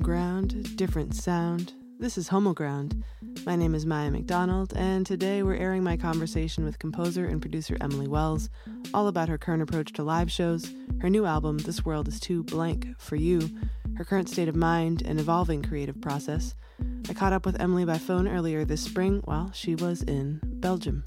ground, different sound. This is Homo Ground. My name is Maya McDonald, and today we're airing my conversation with composer and producer Emily Wells, all about her current approach to live shows, her new album, This World Is Too Blank for You, her current state of mind, and evolving creative process. I caught up with Emily by phone earlier this spring while she was in Belgium.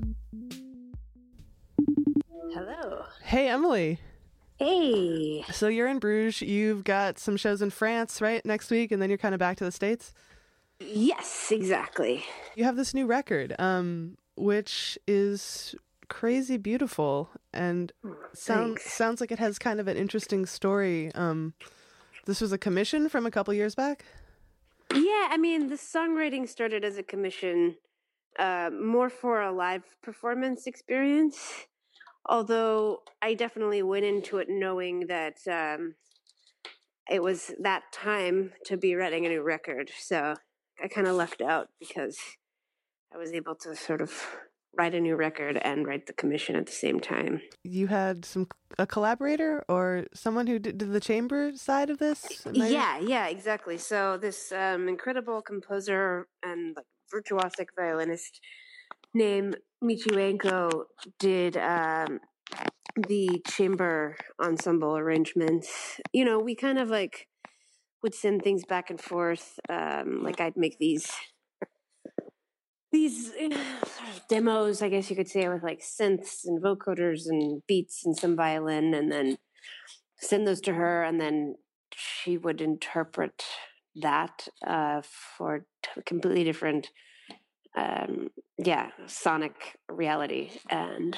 Hello. Hey, Emily. Hey. So you're in Bruges. You've got some shows in France, right, next week, and then you're kind of back to the States? Yes, exactly. You have this new record, which is crazy beautiful and sounds like it has kind of an interesting story. This was a commission from a couple years back? Yeah, I mean, the songwriting started as a commission, more for a live performance experience. Although I definitely went into it knowing that it was that time to be writing a new record. So I kind of lucked out because I was able to sort of write a new record and write the commission at the same time. You had a collaborator or someone who did the chamber side of this? Yeah, exactly. So this incredible composer and like virtuosic violinist named Michiwenko did the chamber ensemble arrangements. You know, we kind of like would send things back and forth. Like I'd make these sort of demos, I guess you could say, with like synths and vocoders and beats and some violin, and then send those to her, and then she would interpret that for completely different sonic reality, and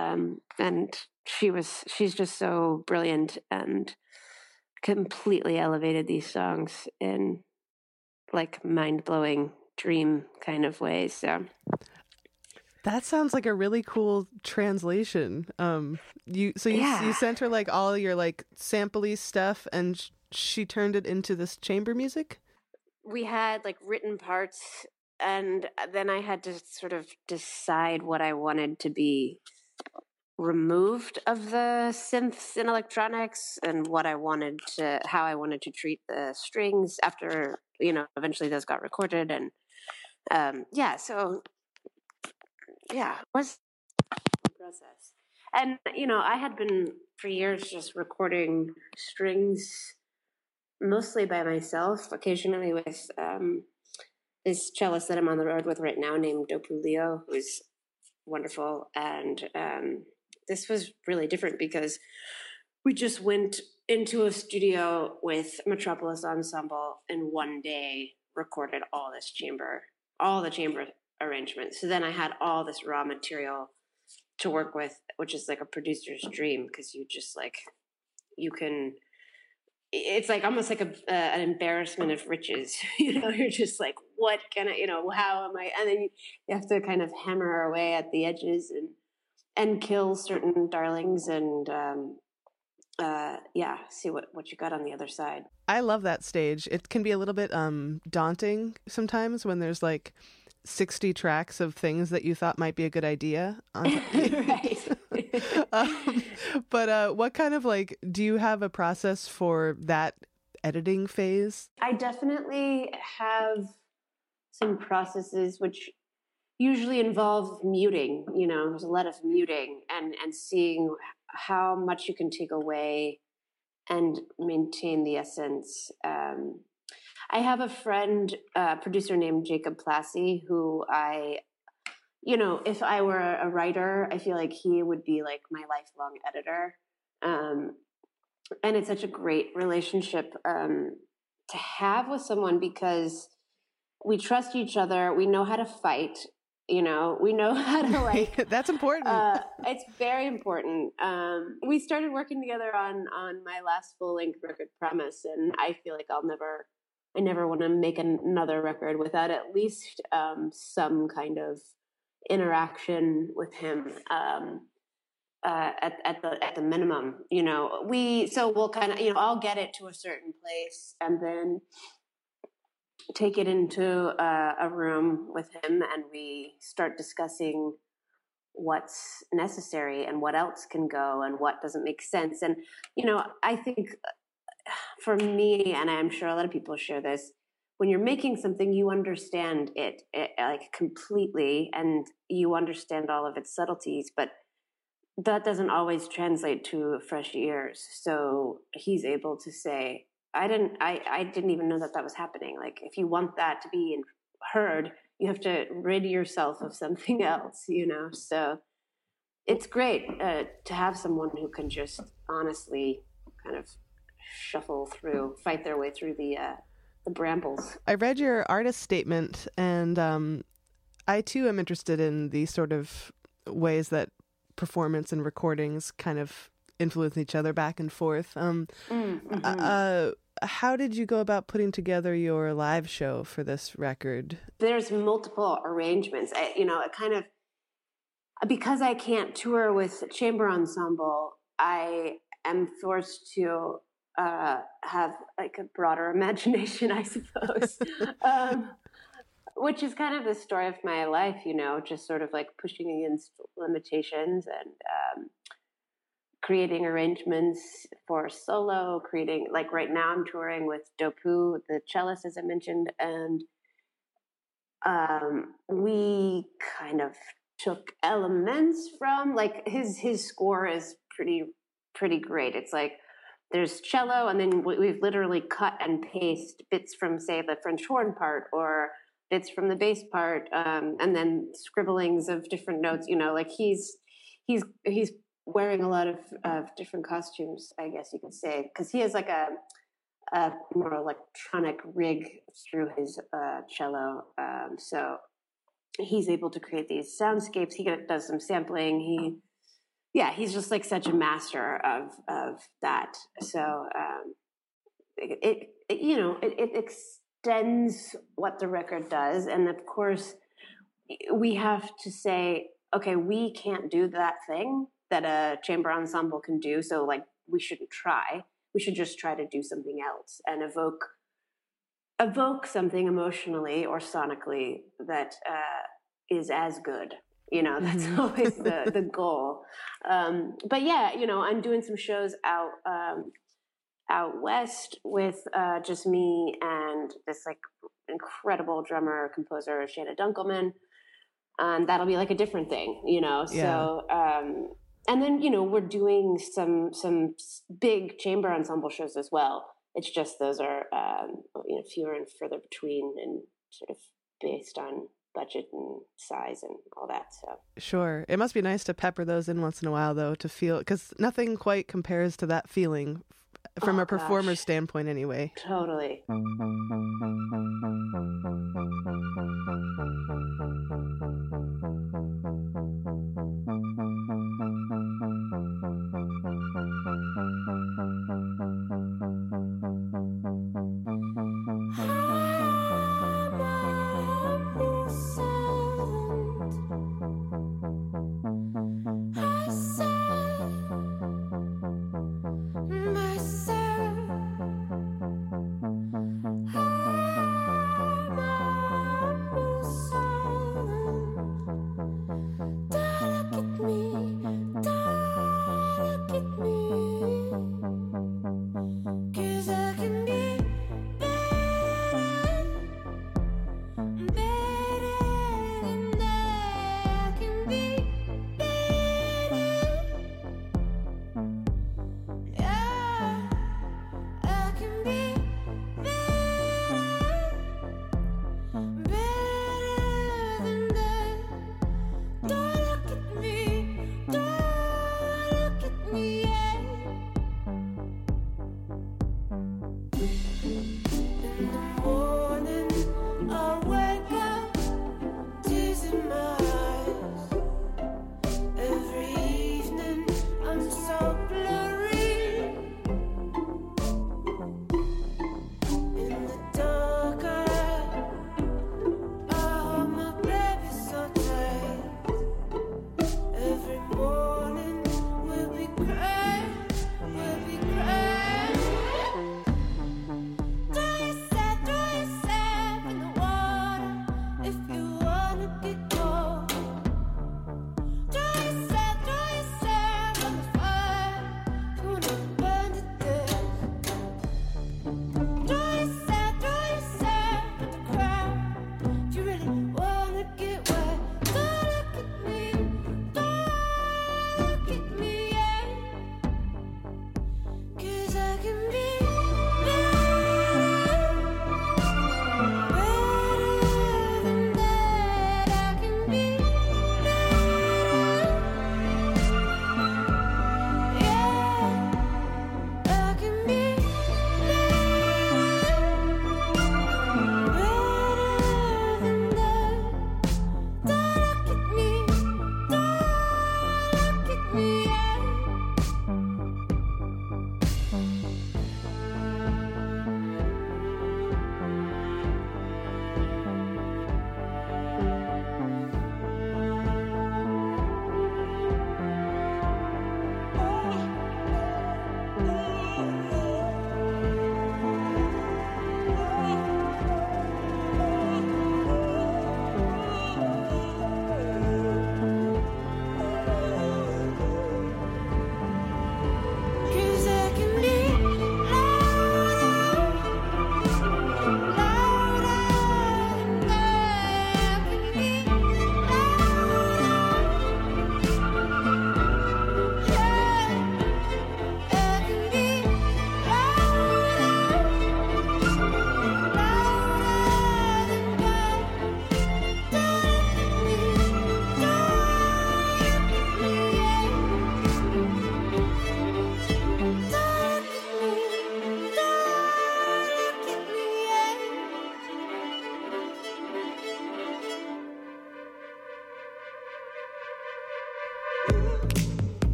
she's just so brilliant and completely elevated these songs in like mind-blowing dream kind of ways. So that sounds like a really cool translation. You sent her like all your like sampley stuff, and she turned it into this chamber music. We had like written parts, and then I had to sort of decide what I wanted to be removed of the synths and electronics, and how I wanted to treat the strings after, eventually those got recorded. And it was a process. And, I had been for years just recording strings mostly by myself, occasionally with this cellist that I'm on the road with right now named Dopu Leo, who's wonderful. And this was really different because we just went into a studio with Metropolis Ensemble and one day recorded all the chamber arrangements. So then I had all this raw material to work with, which is like a producer's dream, because it's like almost like an embarrassment of riches. You're just like, what can I, how am I? And then you have to kind of hammer away at the edges and kill certain darlings and see what you got on the other side. I love that stage. It can be a little bit daunting sometimes when there's like 60 tracks of things that you thought might be a good idea. Right. But what kind of do you have a process for that editing phase? I definitely have some processes which usually involve muting. There's a lot of muting and seeing how much you can take away and maintain the essence. I have a friend, producer named Jacob Plassey, who if I were a writer, I feel like he would be like my lifelong editor. And it's such a great relationship to have with someone because we trust each other. We know how to fight. We know how to That's important. It's very important. We started working together on my last full-length record, Promise, and I feel like I never want to make another record without at least some kind of interaction with him at the minimum. We'll kind of I'll get it to a certain place and then take it into a room with him, and we start discussing what's necessary and what else can go and what doesn't make sense. And I think for me, and I'm sure a lot of people share this, when you're making something, you understand it like completely, and you understand all of its subtleties, but that doesn't always translate to fresh ears. So he's able to say, I didn't even know that was happening. Like, if you want that to be heard, you have to rid yourself of something else, So it's great to have someone who can just honestly kind of fight their way through the brambles. I read your artist statement, and I too am interested in these sort of ways that performance and recordings kind of influence each other back and forth. How did you go about putting together your live show for this record? There's multiple arrangements. Because I can't tour with chamber ensemble, I am forced to have like a broader imagination, I suppose. Which is kind of the story of my life, just sort of like pushing against limitations and creating arrangements for solo, creating, like right now I'm touring with Dopu, the cellist, as I mentioned, and we kind of took elements from, like, his score is pretty great. It's like there's cello, and then we've literally cut and paste bits from, say, the French horn part, or bits from the bass part, and then scribblings of different notes. Like he's wearing a lot of different costumes, I guess you could say, because he has like a more electronic rig through his cello. So he's able to create these soundscapes. He does some sampling. He's just like such a master of that. So it extends what the record does, and of course we have to say, okay, we can't do that thing that a chamber ensemble can do, so like we shouldn't try. We should just try to do something else and evoke something emotionally or sonically that is as good. That's always the goal. But yeah, I'm doing some shows out west with just me and this like incredible drummer composer Shanna Dunkelman. That'll be like a different thing, Yeah. So and then we're doing some big chamber ensemble shows as well. It's just those are fewer and further between, and sort of based on budget and size and all that. So sure, it must be nice to pepper those in once in a while, though, to feel, because nothing quite compares to that feeling from a performer's standpoint, anyway. Totally.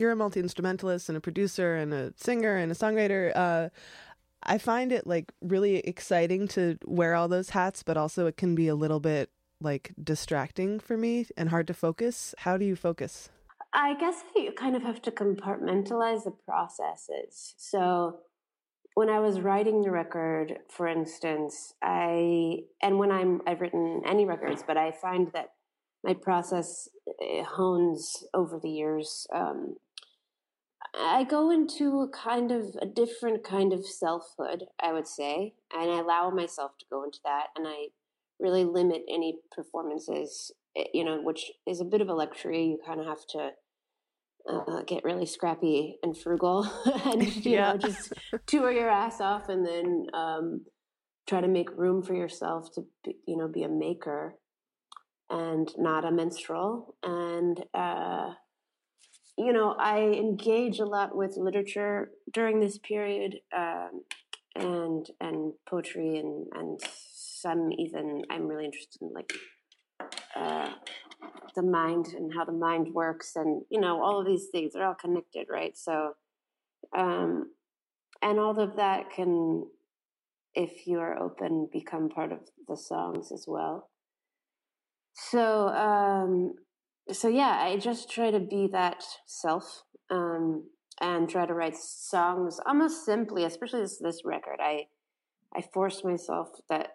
you're a multi-instrumentalist and a producer and a singer and a songwriter. I find it like really exciting to wear all those hats, but also it can be a little bit like distracting for me and hard to focus. How do you focus? I guess you kind of have to compartmentalize the processes. So when I was writing the record, for instance, I've written any records, but I find that my process hones over the years. I go into a different kind of selfhood, I would say, and I allow myself to go into that, and I really limit any performances, which is a bit of a luxury. You kind of have to get really scrappy and frugal and, just tour your ass off and then try to make room for yourself to, be a maker and not a minstrel. And, I engage a lot with literature during this period and poetry and some even I'm really interested in like the mind and how the mind works and all of these things are all connected, right? So and all of that can, if you are open, become part of the songs as well. So yeah, I just try to be that self and try to write songs almost simply, especially this record. I forced myself that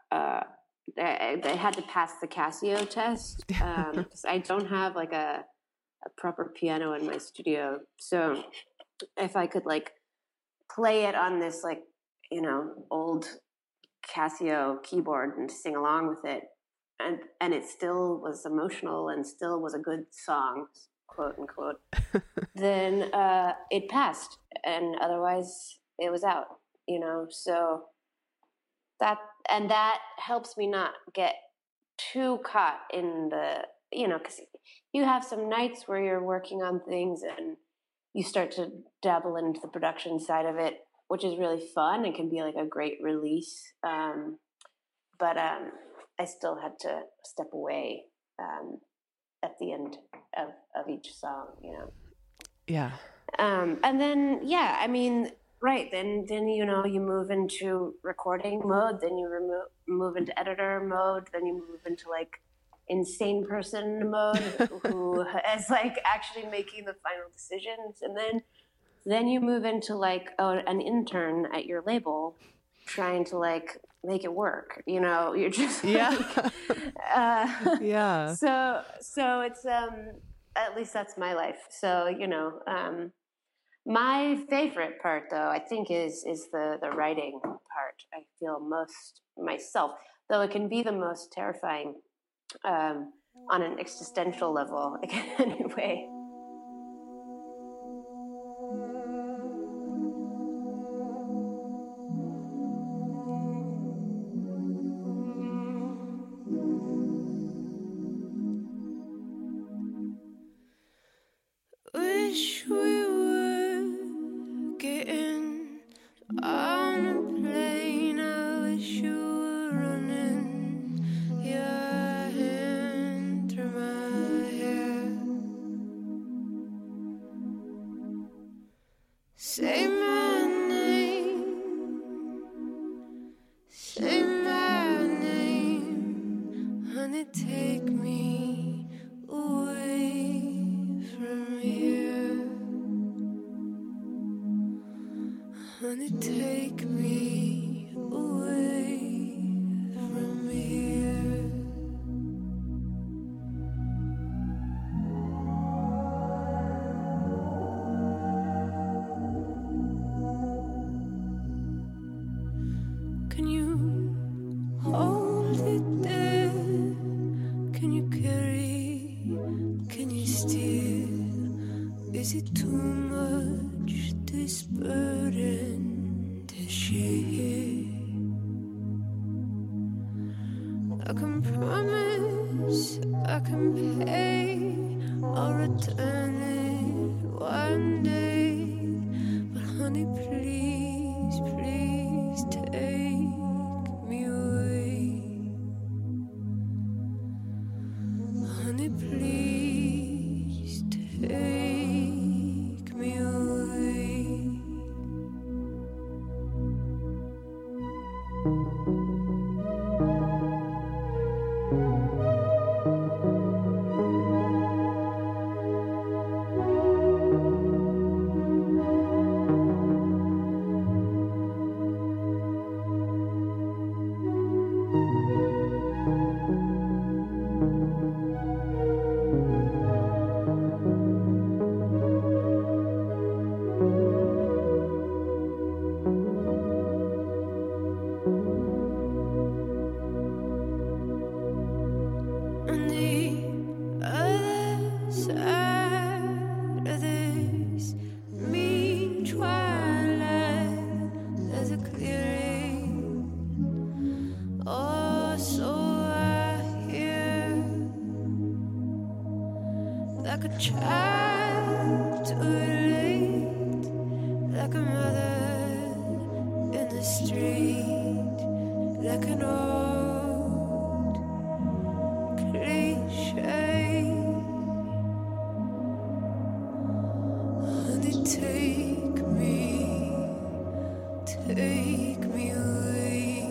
I had to pass the Casio test because I don't have like a proper piano in my studio. So if I could like play it on this like, old Casio keyboard and sing along with it, and it still was emotional and still was a good song, quote unquote, then it passed, and otherwise it was out, so that helps me not get too caught in the, because you have some nights where you're working on things and you start to dabble into the production side of it, which is really fun. It can be like a great release. But I still had to step away at the end of each song, Yeah. And then, right. Then you move into recording mode, then you move into editor mode, then you move into like insane person mode who is like actually making the final decisions. And then you move into like an intern at your label trying to like make it work, you're just yeah. So it's at least that's my life. So my favorite part though I think is the writing part. I feel most myself, though it can be the most terrifying on an existential level anyway. Wish we were getting on a plane. I wish you were running your hand through my hair. Say my name, say my name, honey, take me away from here. Honey, take me away from here. Can you hold it there? Can you carry? Can you steer? Is it too much, this burden to share? I can promise, I can pay, I'll return it one day. But honey, please, please take me away. Honey, please take On the other side of this mean twilight, there's a clearing. Oh, so I hear, like a child to relate, like a mother in the street, like an old cliche. Honey, take me away.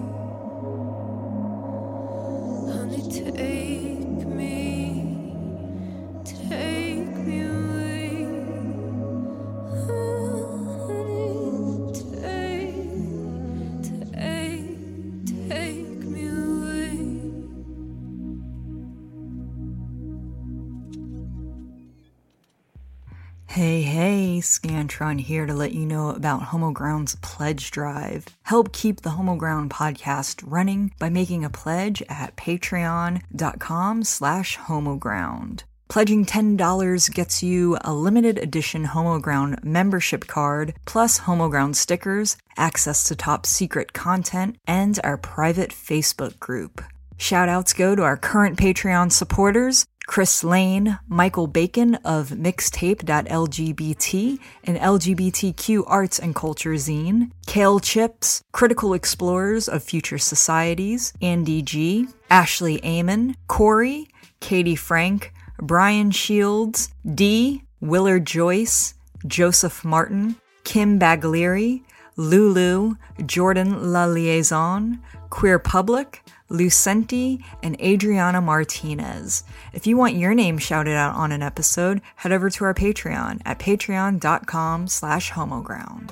Honey, take me away. Honey, take me away. Hey, Scantron here to let you know about Homoground's pledge drive. Help keep the Homoground podcast running by making a pledge at patreon.com/homoground. Pledging $10 gets you a limited edition Homoground membership card, plus Homoground stickers, access to top secret content, and our private Facebook group. Shoutouts go to our current Patreon supporters, Chris Lane, Michael Bacon of Mixtape.lgbt, an LGBTQ arts and culture zine, Kale Chips, Critical Explorers of Future Societies, Andy G, Ashley Amon, Corey, Katie Frank, Brian Shields, D, Willard Joyce, Joseph Martin, Kim Baglieri, Lulu, Jordan La Liaison, Queer Public, Lucenti, and Adriana Martinez. If you want your name shouted out on an episode, head over to our Patreon at patreon.com/homoground.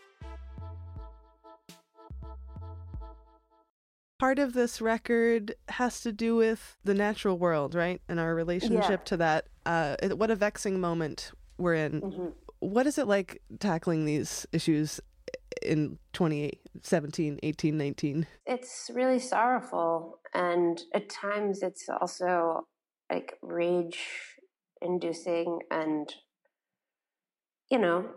Part of this record has to do with the natural world, right? And our relationship to that. What a vexing moment we're in. Mm-hmm. What is it like tackling these issues in 2017, 18, 19? It's really sorrowful, and at times it's also like rage inducing, and you know,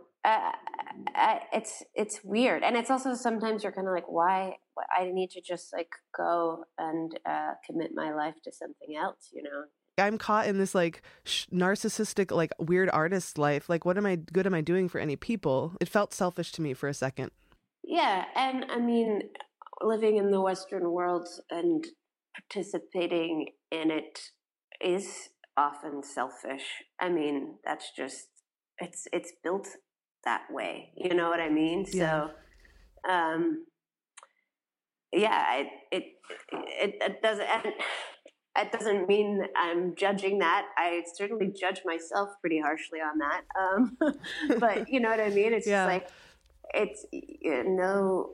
it's weird. And it's also sometimes you're kind of like, why I need to just like go and commit my life to something else, you know? I'm caught in this like narcissistic, like weird artist life. Like, what am I doing for any people? It felt selfish to me for a second. Yeah. And I mean, living in the Western world and participating in it is often selfish. I mean, that's just, it's built that way. You know what I mean? Yeah. So, yeah, it doesn't, it doesn't mean I'm judging that. I certainly judge myself pretty harshly on that. But you know what I mean? It's just like, it's, you know,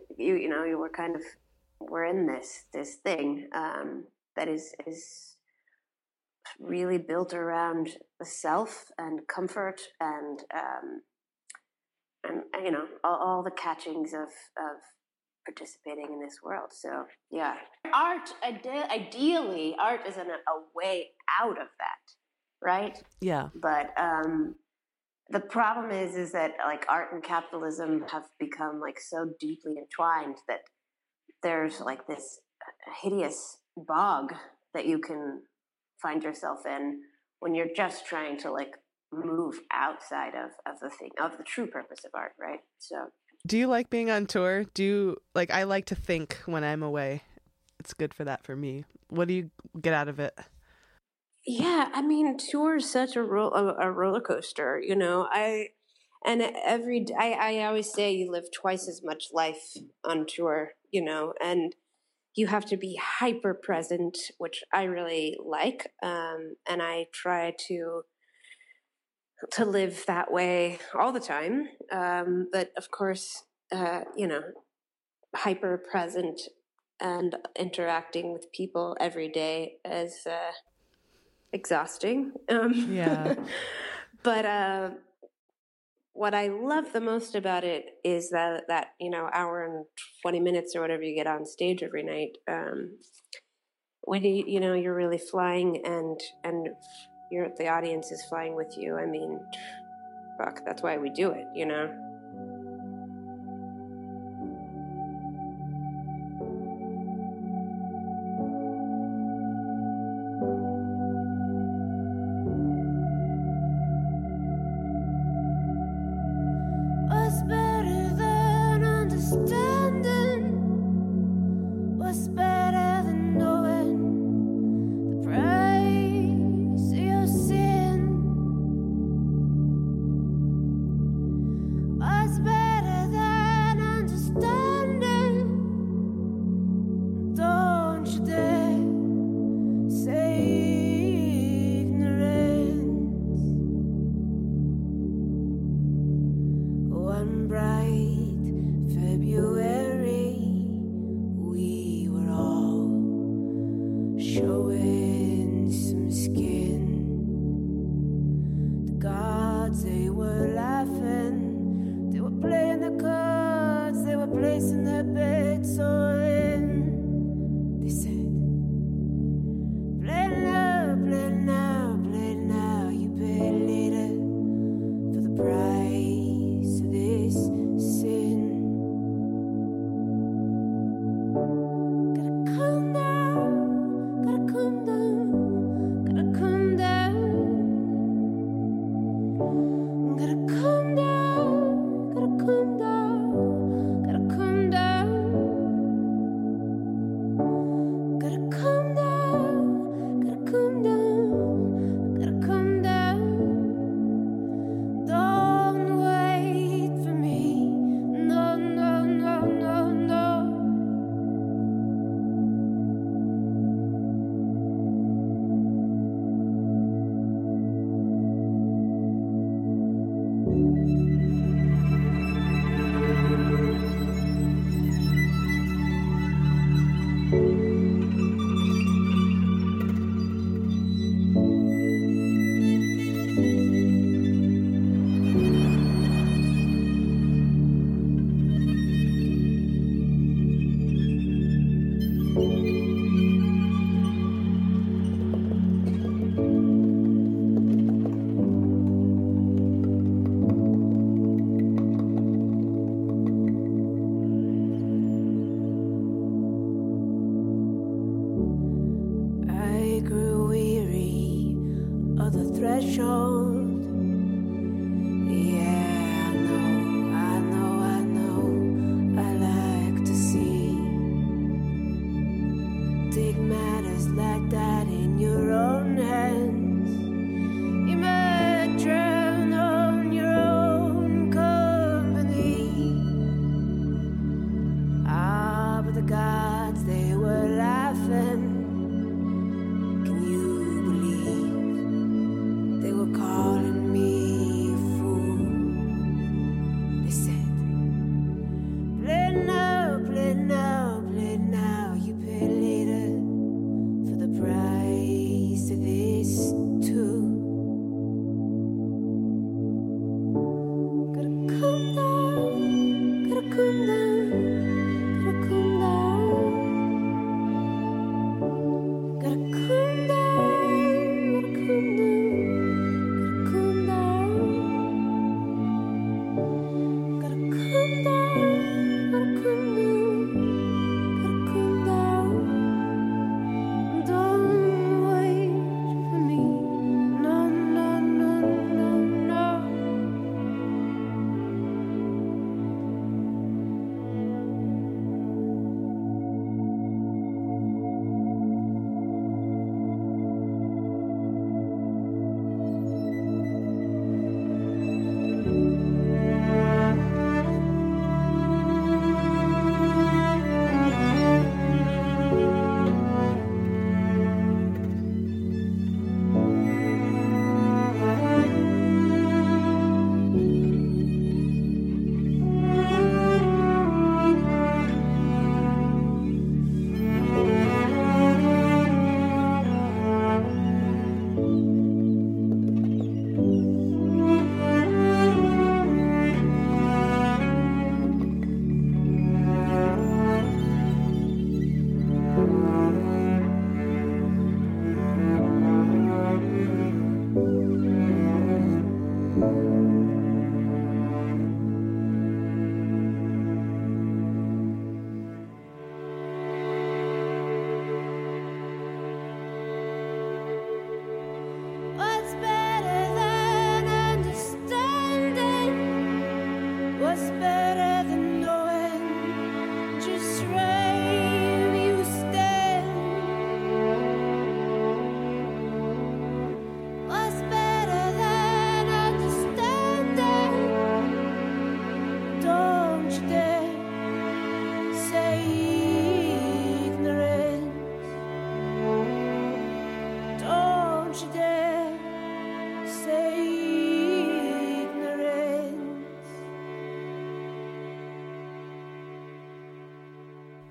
we're in this thing that is really built around the self and comfort and you know, all the catchings of participating in this world. So yeah, ideally art is a way out of that, right? Yeah. But the problem is that like art and capitalism have become like so deeply entwined that there's like this hideous bog that you can find yourself in when you're just trying to like move outside of the true purpose of art, right? So do you like being on tour? I like to think when I'm away. It's good for that for me. What do you get out of it? Yeah, I mean, tour is such a roller coaster, you know. And I always say you live twice as much life on tour, and you have to be hyper present, which I really like. And I try to live that way all the time. But of course, hyper present and interacting with people every day is exhausting. Yeah. But what I love the most about it is that hour and 20 minutes or whatever you get on stage every night, when you're really flying and the audience is flying with you. I mean, fuck, that's why we do it, What's better than understanding? What's better than knowing the price of your sin? What's better than understanding? Don't you dare say ignorance. One bright February, we were all showing some skin. The gods, they were laughing, they were playing the cards, they were placing their bets all in. They said, play now, play now, play now, you pay later for the price of this sin. Gotta calm down, gotta calm down, gotta calm down. Gotta calm down, gotta calm down, gotta calm down. Gotta calm down, gotta calm down, gotta calm down. Don't wait for me. No, no, no, no, no. I grew weary of the threshold. Yeah, I know. I like to see. Take matters like that in your own hands. You might drown on your own company. Ah, but the gods, they were laughing. Can you believe they were calling me a fool? They said, play now, play now, play now. You pay later for the price of this too. Gotta calm down, gotta calm down, gotta calm down.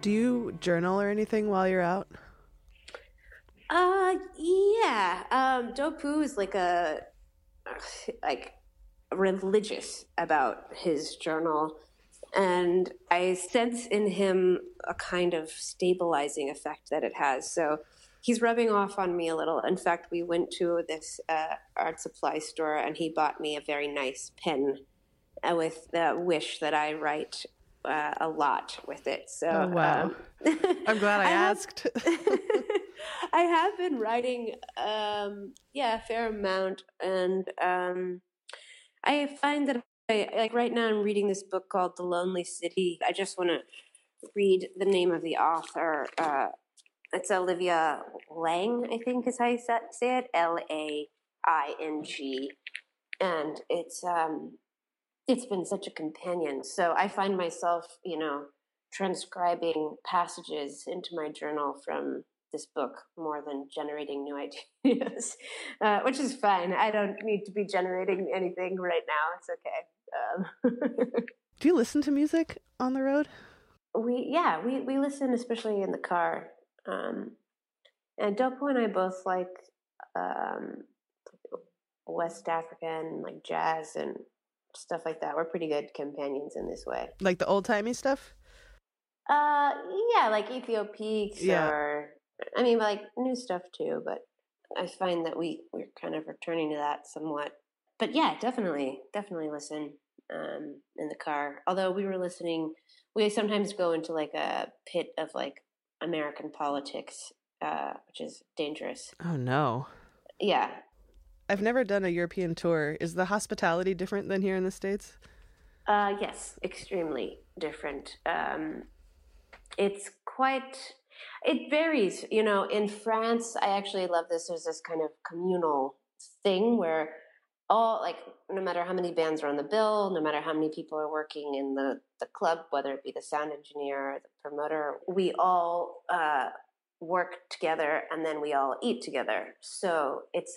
Do you journal or anything while you're out? Yeah. Dopu is like religious about his journal, and I sense in him a kind of stabilizing effect that it has. So he's rubbing off on me a little. In fact, we went to this art supply store, and he bought me a very nice pen with the wish that I write a lot with it. So, oh, wow. I'm glad I asked. I have been writing, a fair amount. And I find that like right now I'm reading this book called The Lonely City. I just want to read the name of the author. It's Olivia Laing, I think is how you say it, Laing. And it's been such a companion. So I find myself, transcribing passages into my journal from this book more than generating new ideas, which is fine. I don't need to be generating anything right now. It's okay. Do you listen to music on the road? We listen, especially in the car. And Dopo and I both like West African, like jazz and stuff like that. We're pretty good companions in this way. Like the old-timey stuff? Yeah, like Ethiopiques or, like new stuff too, but I find that we're kind of returning to that somewhat. But yeah, definitely listen in the car. Although we sometimes go into like a pit of like American politics, which is dangerous. Oh no. Yeah. I've never done a European tour. Is the hospitality different than here in the States? Yes, extremely different. It varies. In France, I actually love this. There's this kind of communal thing where no matter how many bands are on the bill, no matter how many people are working in the club, whether it be the sound engineer or the promoter, we all work together and then we all eat together. So it's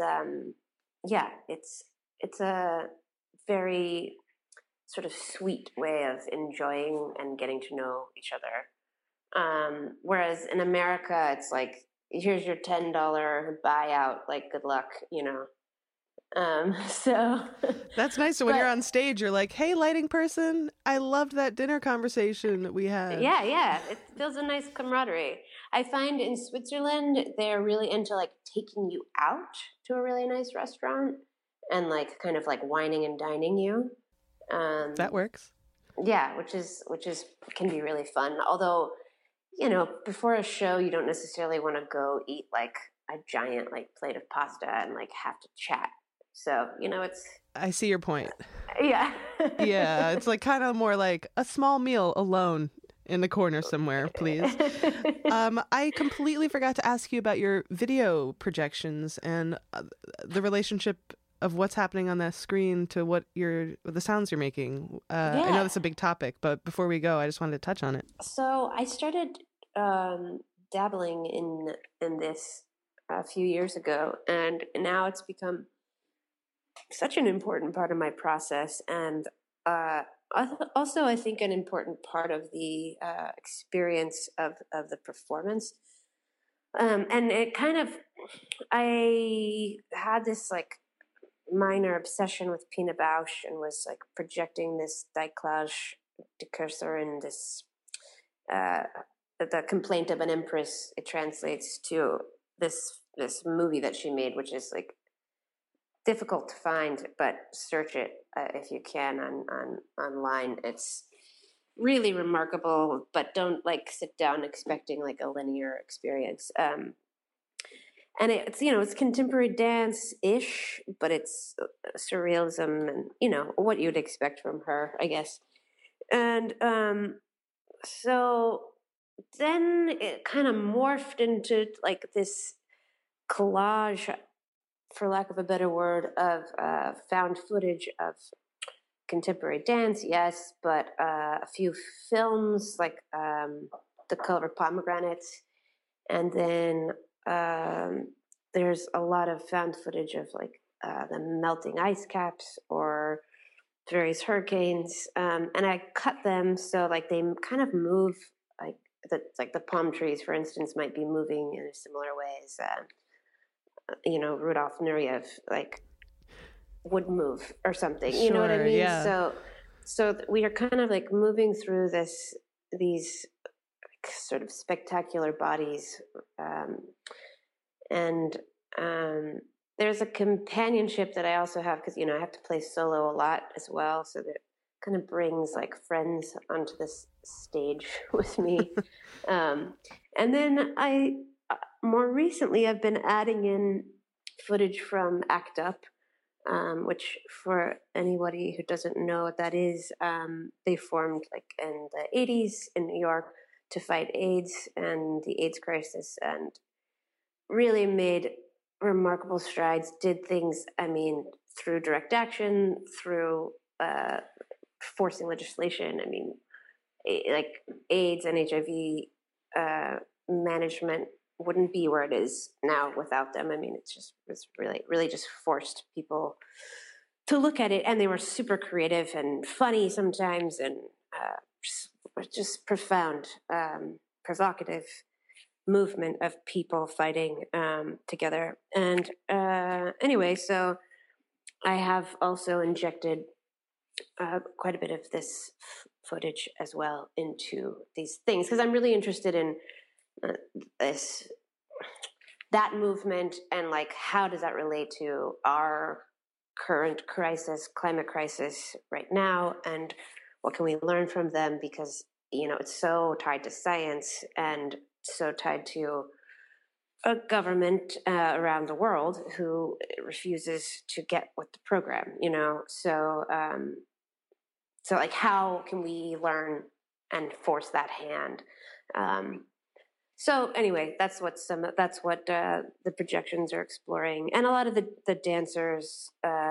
it's a very sort of sweet way of enjoying and getting to know each other. Whereas in America, it's like, here's your $10 buyout, like, good luck, So that's nice. So when you're on stage, you're like, hey, lighting person, I loved that dinner conversation that we had. Yeah. It builds a nice camaraderie. I find in Switzerland, they're really into like taking you out to a really nice restaurant and like kind of like wining and dining you. That works. Yeah, which is can be really fun. Although, before a show, you don't necessarily want to go eat like a giant like plate of pasta and like have to chat. So, it's... I see your point. Yeah. Yeah, it's like kind of more like a small meal alone in the corner somewhere, please. I completely forgot to ask you about your video projections and the relationship of what's happening on the screen to what the sounds you're making. I know that's a big topic, but before we go, I just wanted to touch on it. So I started dabbling in this a few years ago, and now it's become such an important part of my process, and also I think an important part of the experience of the performance. And it kind of, I had this like minor obsession with Pina Bausch and was like projecting this Die Klage de Cursor in this, the Complaint of an Empress. It translates to this movie that she made, which is like difficult to find, but search it if you can online. It's really remarkable, but don't like sit down expecting like a linear experience. And it's it's contemporary dance-ish, but it's surrealism and what you'd expect from her, I guess. And so then it kind of morphed into like this collage, for lack of a better word, of found footage of contemporary dance, yes, but a few films like The Color of Pomegranates, and then there's a lot of found footage of like the melting ice caps or various hurricanes, and I cut them so like they kind of move like like the palm trees, for instance, might be moving in a similar way as, Rudolf Nureyev, like would move or something, you know what I mean? Yeah. So we are kind of like moving through these sort of spectacular bodies. And there's a companionship that I also have because, I have to play solo a lot as well. So that kind of brings like friends onto this stage with me. And then more recently, I've been adding in footage from ACT UP, which for anybody who doesn't know what that is, they formed like in the 80s in New York to fight AIDS and the AIDS crisis, and really made remarkable strides, did things, through direct action, through forcing legislation. Like AIDS and HIV management wouldn't be where it is now without them. It's really just forced people to look at it, and they were super creative and funny sometimes, and just profound, provocative movement of people fighting together. And anyway, so I have also injected quite a bit of this footage as well into these things because I'm really interested in that movement, and like how does that relate to our current crisis, climate crisis right now, and what can we learn from them, because it's so tied to science and so tied to a government around the world who refuses to get with the program, so like how can we learn and force that hand? So anyway, that's what the projections are exploring, and a lot of the dancers.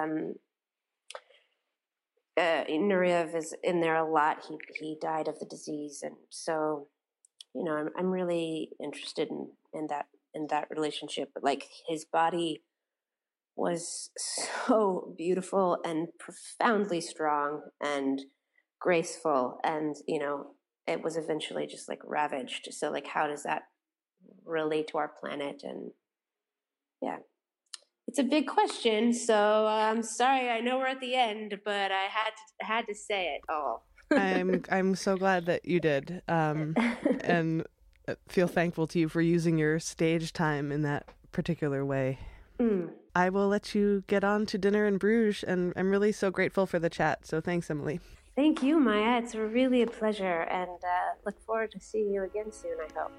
Nureyev is in there a lot. He died of the disease, and so I'm really interested in that relationship. Like his body was so beautiful and profoundly strong and graceful, and it was eventually just like ravaged. So like, how does that relate to our planet? And yeah, it's a big question. So I'm sorry, I know we're at the end, but I had to say it all. I'm so glad that you did, and feel thankful to you for using your stage time in that particular way. I will let you get on to dinner in Bruges, and I'm really so grateful for the chat. So thanks, Emily. Thank you, Maya. It's really a pleasure, and look forward to seeing you again soon, I hope.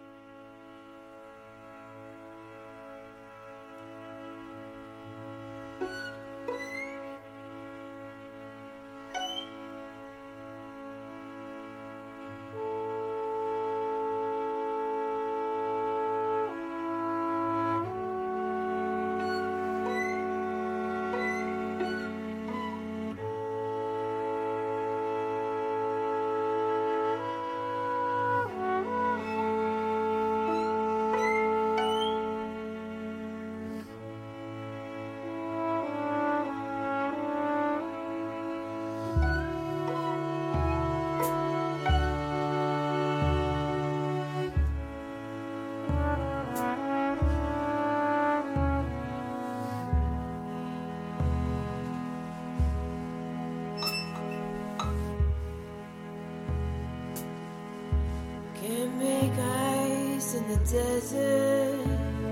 Can't make ice in the desert.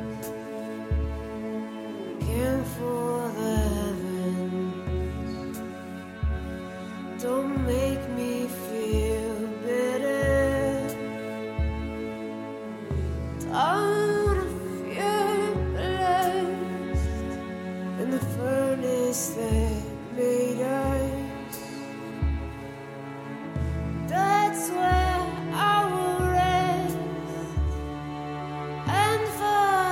Can't fool the heavens. Don't make me feel bitter. Don't feel blessed in the furnace that made us. That's where I will rest and find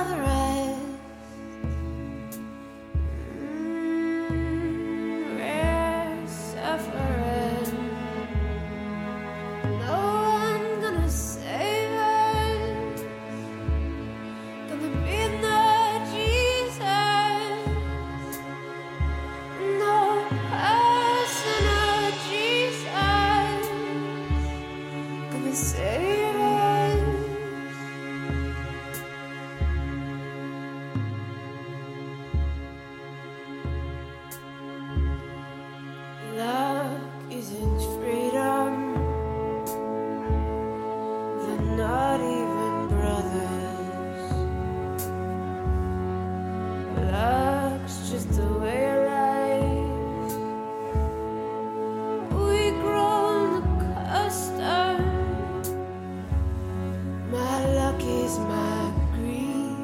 luck is my greed.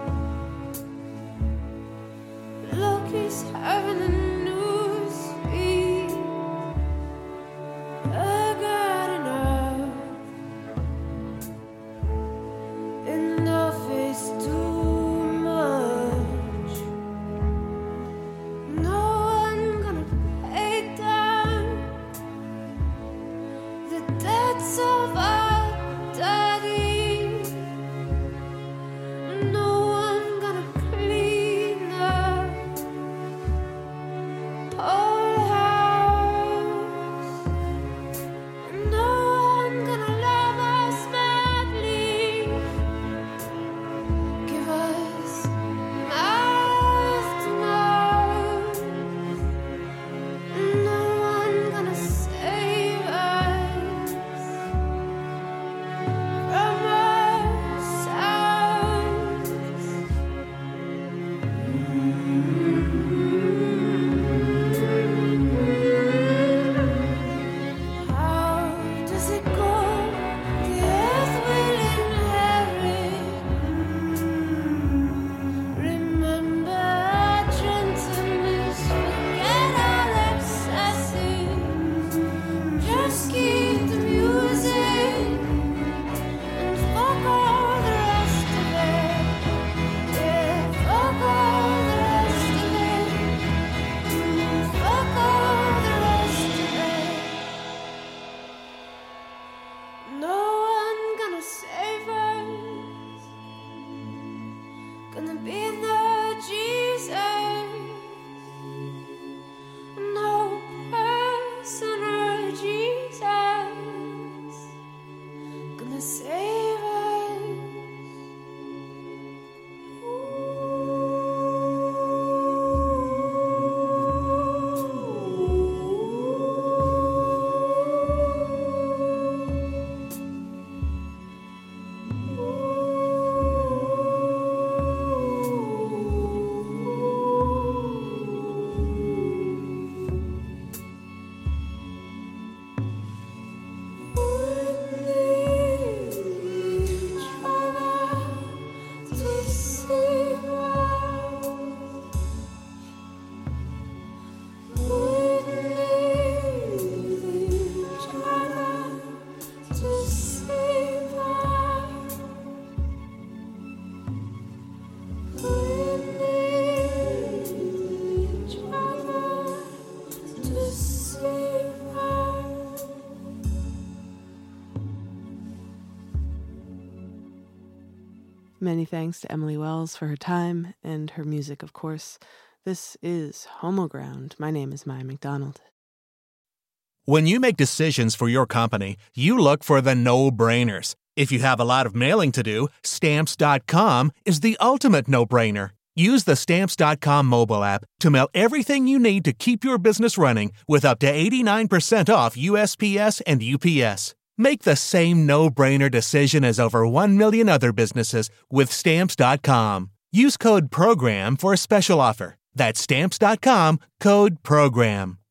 Luck is having a new speed. I got enough. Enough is too much. No one gonna pay down the debts of our daddy. No one gonna clean up our house. No one gonna love us madly. Give us mouth to mouth. No one gonna save us from ourselves. How does it go? The earth will inherit. Remember our gentleness, forget our excesses. Just keep the music and fuck all the rest of it. Yeah, fuck all the rest of it. Fuck all the rest of it. No one gonna save us. Gonna be the Jesus. No person or Jesus gonna save us. Many thanks to Emily Wells for her time and her music, of course. This is Homo Ground. My name is Maya McDonald. When you make decisions for your company, you look for the no-brainers. If you have a lot of mailing to do, Stamps.com is the ultimate no-brainer. Use the Stamps.com mobile app to mail everything you need to keep your business running with up to 89% off USPS and UPS. Make the same no-brainer decision as over 1 million other businesses with Stamps.com. Use code PROGRAM for a special offer. That's Stamps.com, code PROGRAM.